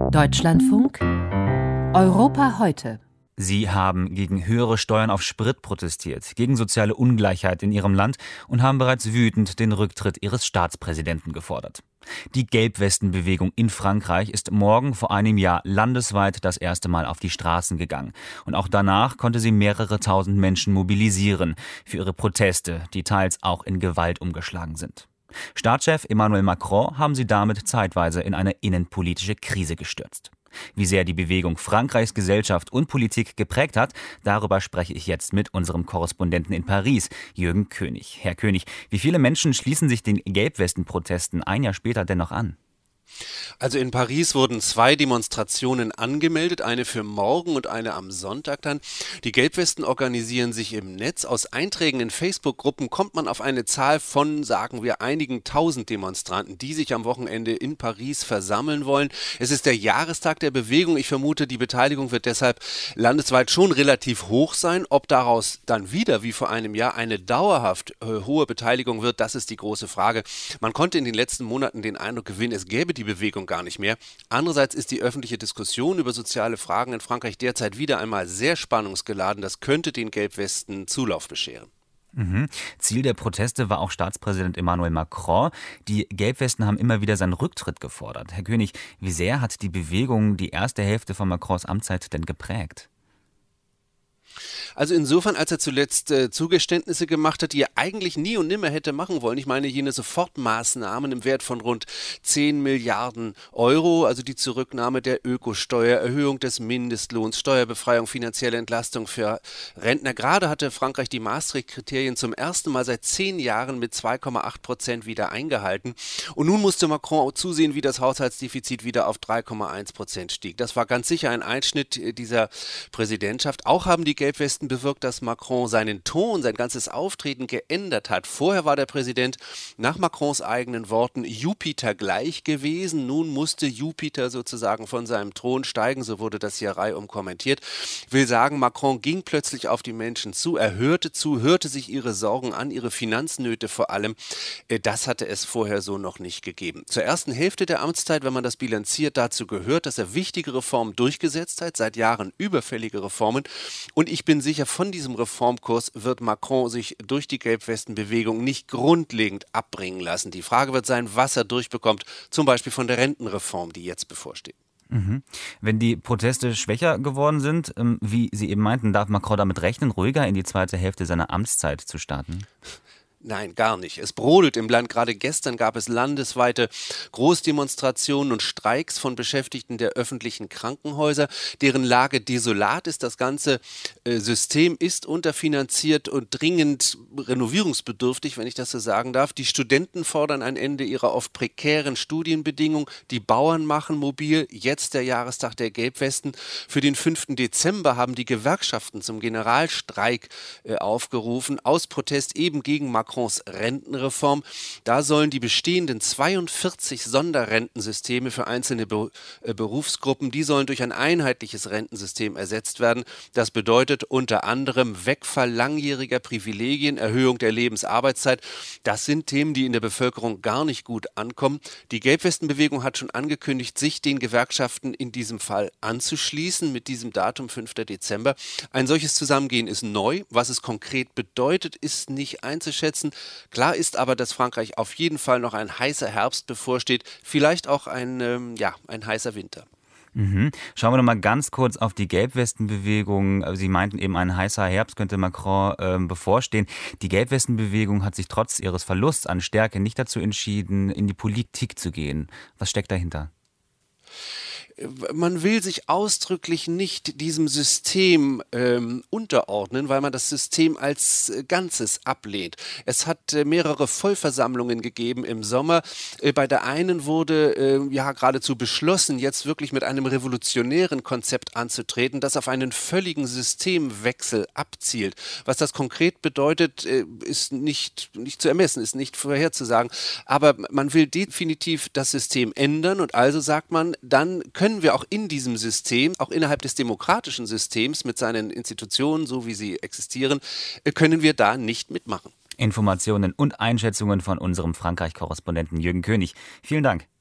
Deutschlandfunk Europa heute. Sie haben gegen höhere Steuern auf Sprit protestiert, gegen soziale Ungleichheit in ihrem Land und haben bereits wütend den Rücktritt ihres Staatspräsidenten gefordert. Die Gelbwestenbewegung in Frankreich ist morgen vor einem Jahr landesweit das erste Mal auf die Straßen gegangen. Und auch danach konnte sie mehrere tausend Menschen mobilisieren für ihre Proteste, die teils auch in Gewalt umgeschlagen sind. Staatschef Emmanuel Macron haben sie damit zeitweise in eine innenpolitische Krise gestürzt. Wie sehr die Bewegung Frankreichs Gesellschaft und Politik geprägt hat, darüber spreche ich jetzt mit unserem Korrespondenten in Paris, Jürgen König. Herr König, wie viele Menschen schließen sich den Gelbwestenprotesten ein Jahr später dennoch an? Also in Paris wurden 2 Demonstrationen angemeldet, eine für morgen und eine am Sonntag dann. Die Gelbwesten organisieren sich im Netz. Aus Einträgen in Facebook-Gruppen kommt man auf eine Zahl von, sagen wir, einigen tausend Demonstranten, die sich am Wochenende in Paris versammeln wollen. Es ist der Jahrestag der Bewegung. Ich vermute, die Beteiligung wird deshalb landesweit schon relativ hoch sein. Ob daraus dann wieder, wie vor einem Jahr, eine dauerhaft hohe Beteiligung wird, das ist die große Frage. Man konnte in den letzten Monaten den Eindruck gewinnen, es gäbe die Bewegung gar nicht mehr. Andererseits ist die öffentliche Diskussion über soziale Fragen in Frankreich derzeit wieder einmal sehr spannungsgeladen. Das könnte den Gelbwesten Zulauf bescheren. Ziel der Proteste war auch Staatspräsident Emmanuel Macron. Die Gelbwesten haben immer wieder seinen Rücktritt gefordert. Herr König, wie sehr hat die Bewegung die erste Hälfte von Macrons Amtszeit denn geprägt? Also insofern, als er zuletzt Zugeständnisse gemacht hat, die er eigentlich nie und nimmer hätte machen wollen. Ich meine, jene Sofortmaßnahmen im Wert von rund 10 Milliarden Euro, also die Zurücknahme der Ökosteuer, Erhöhung des Mindestlohns, Steuerbefreiung, finanzielle Entlastung für Rentner. Gerade hatte Frankreich die Maastricht-Kriterien zum ersten Mal seit 10 Jahren mit 2,8% wieder eingehalten. Und nun musste Macron zusehen, wie das Haushaltsdefizit wieder auf 3,1% stieg. Das war ganz sicher ein Einschnitt dieser Präsidentschaft. Auch haben die Gelbwesten bewirkt, dass Macron seinen Ton, sein ganzes Auftreten geändert hat. Vorher war der Präsident nach Macrons eigenen Worten Jupiter gleich gewesen. Nun musste Jupiter sozusagen von seinem Thron steigen, so wurde das hier reihum kommentiert. Will sagen, Macron ging plötzlich auf die Menschen zu, er hörte zu, hörte sich ihre Sorgen an, ihre Finanznöte vor allem. Das hatte es vorher so noch nicht gegeben. Zur ersten Hälfte der Amtszeit, wenn man das bilanziert, dazu gehört, dass er wichtige Reformen durchgesetzt hat, seit Jahren überfällige Reformen. Und ich bin sicher, von diesem Reformkurs wird Macron sich durch die Gelbwestenbewegung nicht grundlegend abbringen lassen. Die Frage wird sein, was er durchbekommt, zum Beispiel von der Rentenreform, die jetzt bevorsteht. Wenn die Proteste schwächer geworden sind, wie Sie eben meinten, darf Macron damit rechnen, ruhiger in die zweite Hälfte seiner Amtszeit zu starten? Nein, gar nicht. Es brodelt im Land. Gerade gestern gab es landesweite Großdemonstrationen und Streiks von Beschäftigten der öffentlichen Krankenhäuser, deren Lage desolat ist. Das ganze System ist unterfinanziert und dringend renovierungsbedürftig, wenn ich das so sagen darf. Die Studenten fordern ein Ende ihrer oft prekären Studienbedingungen. Die Bauern machen mobil. Jetzt der Jahrestag der Gelbwesten. Für den 5. Dezember haben die Gewerkschaften zum Generalstreik aufgerufen, aus Protest eben gegen Macrons Rentenreform. Da sollen die bestehenden 42 Sonderrentensysteme für einzelne Berufsgruppen, die sollen durch ein einheitliches Rentensystem ersetzt werden. Das bedeutet unter anderem Wegfall langjähriger Privilegien, Erhöhung der Lebensarbeitszeit. Das sind Themen, die in der Bevölkerung gar nicht gut ankommen. Die Gelbwestenbewegung hat schon angekündigt, sich den Gewerkschaften in diesem Fall anzuschließen mit diesem Datum 5. Dezember. Ein solches Zusammengehen ist neu. Was es konkret bedeutet, ist nicht einzuschätzen. Klar ist aber, dass Frankreich auf jeden Fall noch ein heißer Herbst bevorsteht, vielleicht auch ein heißer Winter. Schauen wir noch mal ganz kurz auf die Gelbwestenbewegung. Sie meinten eben, ein heißer Herbst könnte Macron bevorstehen. Die Gelbwestenbewegung hat sich trotz ihres Verlusts an Stärke nicht dazu entschieden, in die Politik zu gehen. Was steckt dahinter? Man will sich ausdrücklich nicht diesem System unterordnen, weil man das System als Ganzes ablehnt. Es hat mehrere Vollversammlungen gegeben im Sommer. Bei der einen wurde geradezu beschlossen, jetzt wirklich mit einem revolutionären Konzept anzutreten, das auf einen völligen Systemwechsel abzielt. Was das konkret bedeutet, ist nicht zu ermessen, ist nicht vorherzusagen. Aber man will definitiv das System ändern und also sagt man, dann können wir auch in diesem System, auch innerhalb des demokratischen Systems mit seinen Institutionen, so wie sie existieren, können wir da nicht mitmachen. Informationen und Einschätzungen von unserem Frankreich-Korrespondenten Jürgen König. Vielen Dank.